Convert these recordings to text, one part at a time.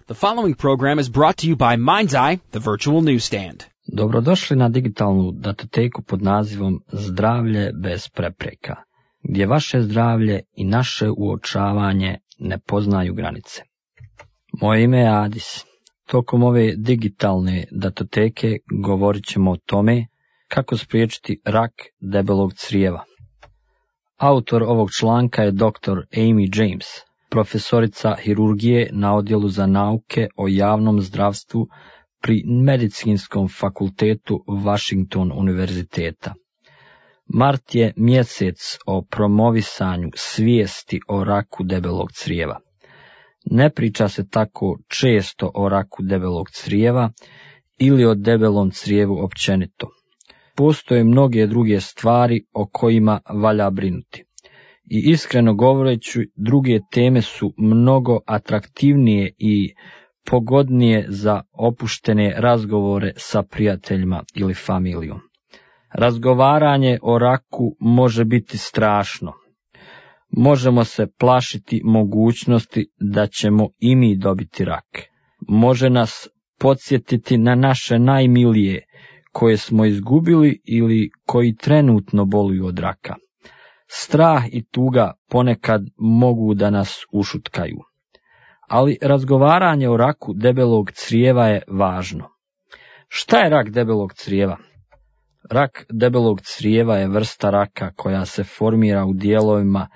The following program is brought to you by Mind's the virtual newsstand. Dobrodošli na digitalnu datoteku pod nazivom Zdravlje bez prepreka, gdje vaše zdravlje i naše uočavanje ne poznaju granice. Moje ime je Adis. Tokom ove digitalne datoteke govorit ćemo o tome kako spriječiti rak debelog crijeva. Autor ovog članka je dr. Amy James, profesorica hirurgije na odjelu za nauke o javnom zdravstvu pri Medicinskom fakultetu Washington univerziteta. Mart je mjesec o promovisanju svijesti o raku debelog crijeva. Ne priča se tako često o raku debelog crijeva ili o debelom crijevu općenito. Postoje mnoge druge stvari o kojima valja brinuti. I iskreno govoreći, druge teme su mnogo atraktivnije i pogodnije za opuštene razgovore sa prijateljima ili familijom. Razgovaranje o raku može biti strašno. Možemo se plašiti mogućnosti da ćemo i mi dobiti rak. Može nas podsjetiti na naše najmilije koje smo izgubili ili koji trenutno boluju od raka. Strah i tuga ponekad mogu da nas ušutkaju. Ali razgovaranje o raku debelog crijeva je važno. Šta je rak debelog crijeva? Rak debelog crijeva je vrsta raka koja se formira u dijelovima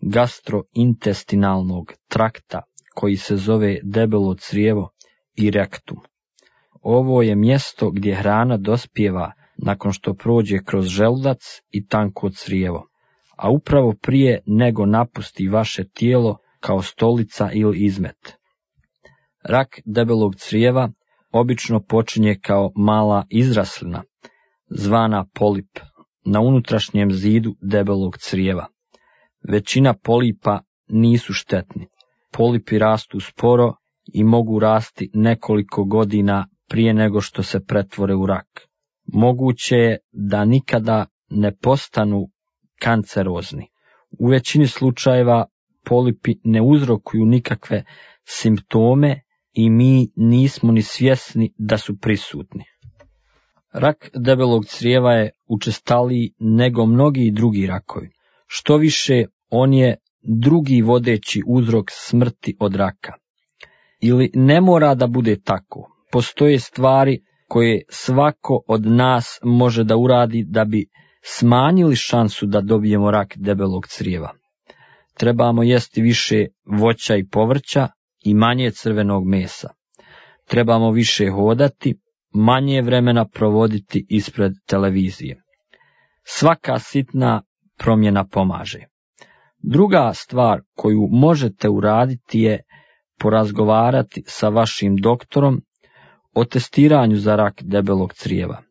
gastrointestinalnog trakta koji se zove debelo crijevo i rektum. Ovo je mjesto gdje hrana dospijeva nakon što prođe kroz želudac i tanko crijevo, a upravo prije nego napusti vaše tijelo kao stolica ili izmet. Rak debelog crijeva obično počinje kao mala izraslina, zvana polip, na unutrašnjem zidu debelog crijeva. Većina polipa nisu štetni. Polipi rastu sporo i mogu rasti nekoliko godina prije nego što se pretvore u rak. Moguće je da nikada ne postanu kancerozni. U većini slučajeva polipi ne uzrokuju nikakve simptome i mi nismo ni svjesni da su prisutni. Rak debelog crijeva je učestaliji nego mnogi drugi rakovi. Što više, on je drugi vodeći uzrok smrti od raka. Ili ne mora da bude tako. Postoje stvari koje svako od nas može da uradi da bi smanjili šansu da dobijemo rak debelog crijeva. Trebamo jesti više voća i povrća i manje crvenog mesa. Trebamo više hodati, manje vremena provoditi ispred televizije. Svaka sitna promjena pomaže. Druga stvar koju možete uraditi je porazgovarati sa vašim doktorom o testiranju za rak debelog crijeva.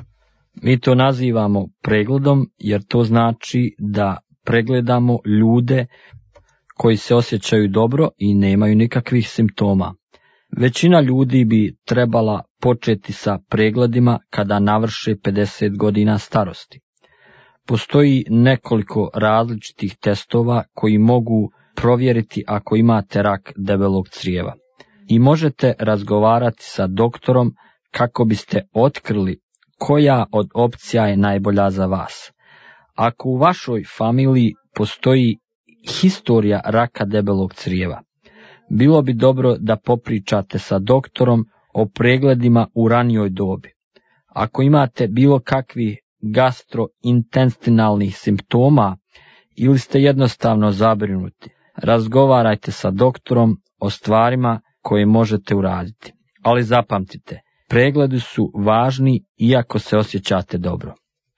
Mi to nazivamo pregledom jer to znači da pregledamo ljude koji se osjećaju dobro i nemaju nikakvih simptoma. Većina ljudi bi trebala početi sa pregledima kada navrše 50 godina starosti. Postoji nekoliko različitih testova koji mogu provjeriti ako imate rak debelog crijeva. I možete razgovarati sa doktorom kako biste otkrili koja od opcija je najbolja za vas. Ako u vašoj familiji postoji historija raka debelog crijeva, bilo bi dobro da popričate sa doktorom o pregledima u ranijoj dobi. Ako imate bilo kakvih gastrointestinalnih simptoma ili ste jednostavno zabrinuti, razgovarajte sa doktorom o stvarima koje možete uraditi. Ali zapamtite, pregledi su važni iako se osjećate dobro.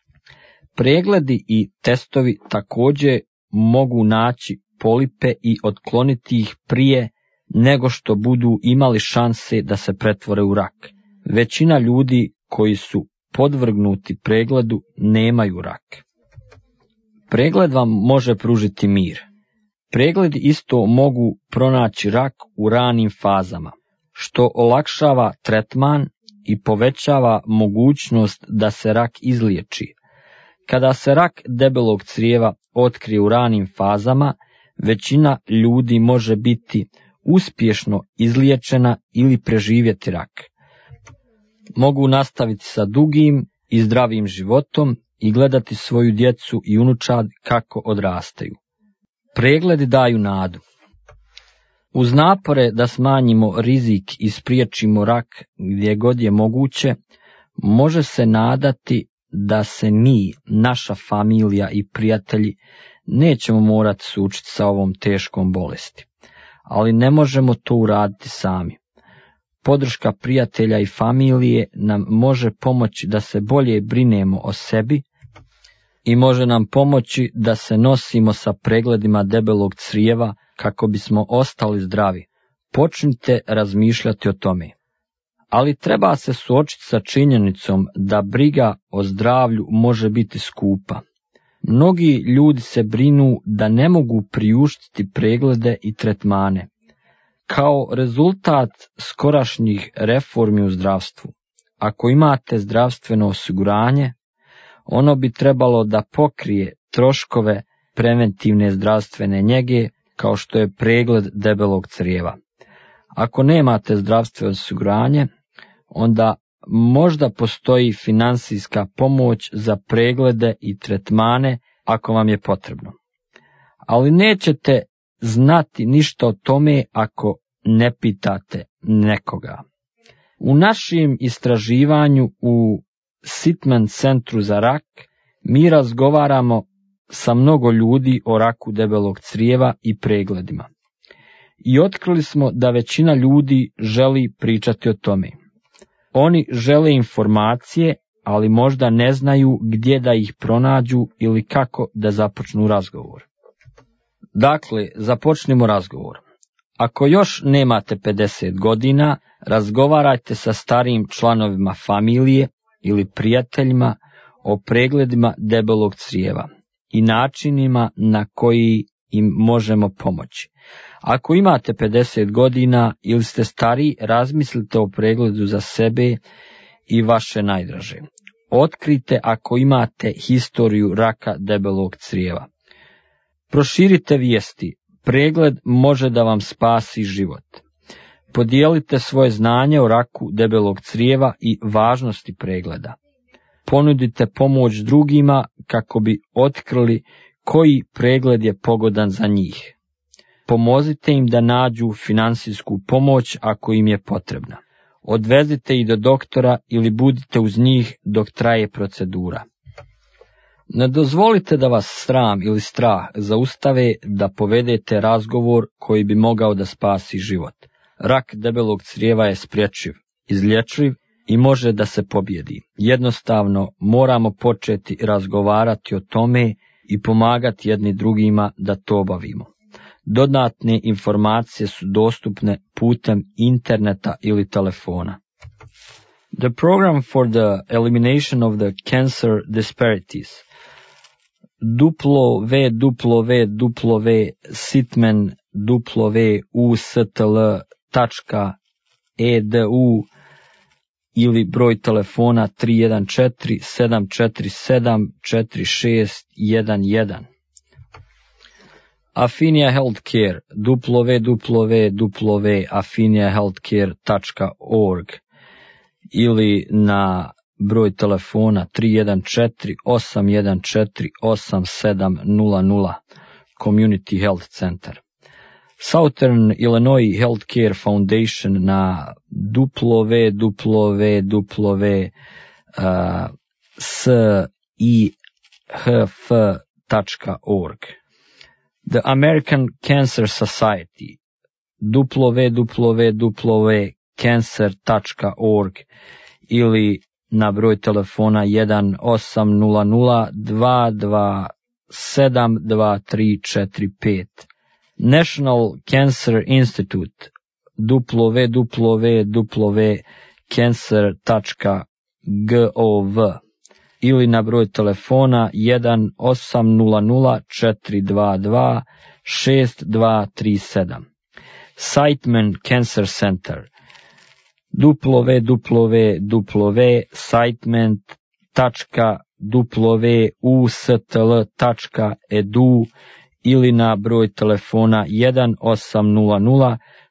Pregledi i testovi također mogu naći polipe i otkloniti ih prije nego što budu imali šanse da se pretvore u rak. Većina ljudi koji su podvrgnuti pregledu nemaju rak. Pregled vam može pružiti mir. Pregledi isto mogu pronaći rak u ranim fazama, što olakšava tretman i povećava mogućnost da se rak izliječi. Kada se rak debelog crijeva otkrije u ranim fazama, većina ljudi može biti uspješno izliječena ili preživjeti rak. Mogu nastaviti sa dugim i zdravim životom i gledati svoju djecu i unučad kako odrastaju. Pregledi daju nadu. Uz napore da smanjimo rizik i spriječimo rak gdje god je moguće, može se nadati da se mi, naša familija i prijatelji nećemo morati suočiti sa ovom teškom bolesti. Ali ne možemo to uraditi sami. Podrška prijatelja i familije nam može pomoći da se bolje brinemo o sebi i može nam pomoći da se nosimo sa pregledima debelog crijeva kako bismo ostali zdravi. Počnite razmišljati o tome. Ali treba se suočiti sa činjenicom da briga o zdravlju može biti skupa. Mnogi ljudi se brinu da ne mogu priuštiti preglede i tretmane. Kao rezultat skorašnjih reformi u zdravstvu, ako imate zdravstveno osiguranje, ono bi trebalo da pokrije troškove preventivne zdravstvene njege kao što je pregled debelog crijeva. Ako nemate zdravstveno osiguranje, onda možda postoji financijska pomoć za preglede i tretmane ako vam je potrebno. Ali nećete znati ništa o tome ako ne pitate nekoga. U našem istraživanju u Sitman centru za rak mi razgovaramo sa mnogo ljudi o raku debelog crijeva i pregledima. I otkrili smo da većina ljudi želi pričati o tome. Oni žele informacije, ali možda ne znaju gdje da ih pronađu ili kako da započnu razgovor. Dakle, započnimo razgovor. Ako još nemate 50 godina, razgovarajte sa starijim članovima familije ili prijateljima o pregledima debelog crijeva i načinima na koji im možemo pomoći. Ako imate 50 godina ili ste stariji, razmislite o pregledu za sebe i vaše najdraže. Otkrite ako imate historiju raka debelog crijeva. Proširite vijesti. Pregled može da vam spasi život. Podijelite svoje znanje o raku debelog crijeva i važnosti pregleda. Ponudite pomoć drugima kako bi otkrili koji pregled je pogodan za njih. Pomozite im da nađu financijsku pomoć ako im je potrebna. Odvezite ih do doktora ili budite uz njih dok traje procedura. Ne dozvolite da vas sram ili strah zaustave da povedete razgovor koji bi mogao da spasi život. Rak debelog crijeva je sprječiv, izlječiv i može da se pobjedi. Jednostavno moramo početi razgovarati o tome i pomagati jedni drugima da to obavimo. Dodatne informacije su dostupne putem interneta ili telefona. The program for the elimination of the cancer disparities www.sitman.edu ili broj telefona 314-747-4611. Affinia Healthcare www.affiniahealthcare.org ili na broj telefona 314-814-8700 Community Health Center. Southern Illinois Healthcare Foundation na www.sihf.org. The American Cancer Society www.cancer.org ili na broj telefona 1-800-227-2345. National Cancer Institute www.cancer.gov ili na broj telefona 1-800-422-6237. Sitman Cancer Center www.sitman.wustl.edu ili na broj telefona 1-800-629-8235.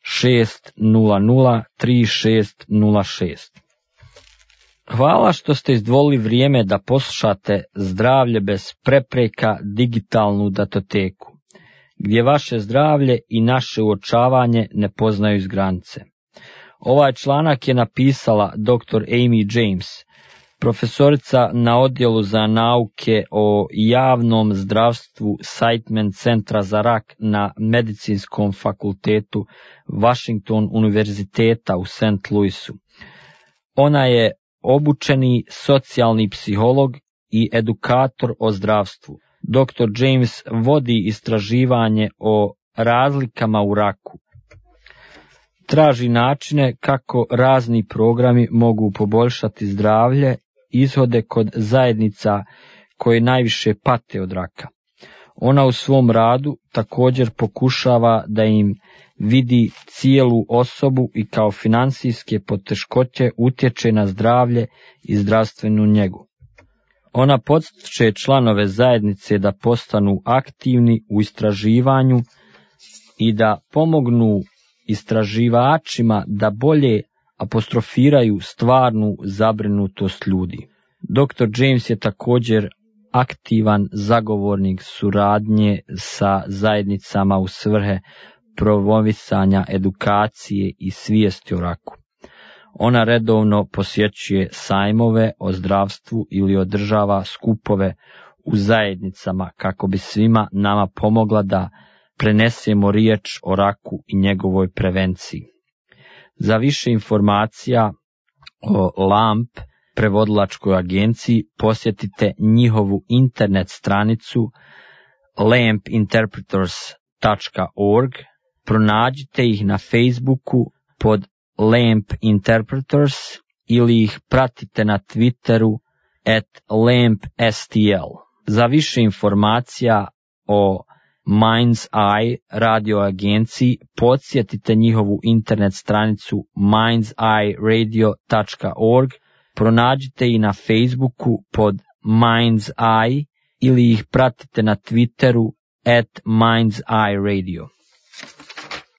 600 3606. Hvala što ste izdvojili vrijeme da poslušate Zdravlje bez prepreka digitalnu datoteku, gdje vaše zdravlje i naše uočavanje ne poznaju granice. Ovaj članak je napisala dr. Amy James, profesorica na odjelu za nauke o javnom zdravstvu Siteman centra za rak na Medicinskom fakultetu Washington univerziteta u St. Louisu. Ona je obučeni socijalni psiholog i edukator o zdravstvu. Dr. James vodi istraživanje o razlikama u raku. Traži načine kako razni programi mogu poboljšati zdravlje, ishode kod zajednica koje najviše pate od raka. Ona u svom radu također pokušava da im vidi cijelu osobu i kao financijske poteškoće utječe na zdravlje i zdravstvenu njegu. Ona potiče članove zajednice da postanu aktivni u istraživanju i da pomognu istraživačima da bolje apostrofiraju stvarnu zabrinutost ljudi. Dr. James je također aktivan zagovornik suradnje sa zajednicama u svrhe promovisanja edukacije i svijesti o raku. Ona redovno posjećuje sajmove o zdravstvu ili održava skupove u zajednicama kako bi svima nama pomogla da prenesemo riječ o raku i njegovoj prevenciji. Za više informacija o LAMP prevodilačkoj agenciji posjetite njihovu internet stranicu lampinterpreters.org, pronađite ih na Facebooku pod LAMP Interpreters ili ih pratite na Twitteru @LampSTL. Za više informacija o Mind's Eye radio agenciji podsjetite njihovu internet stranicu mindseyeradio.org, pronađite ih na Facebooku pod Mind's Eye ili ih pratite na Twitteru @Mind'sEyeRadio.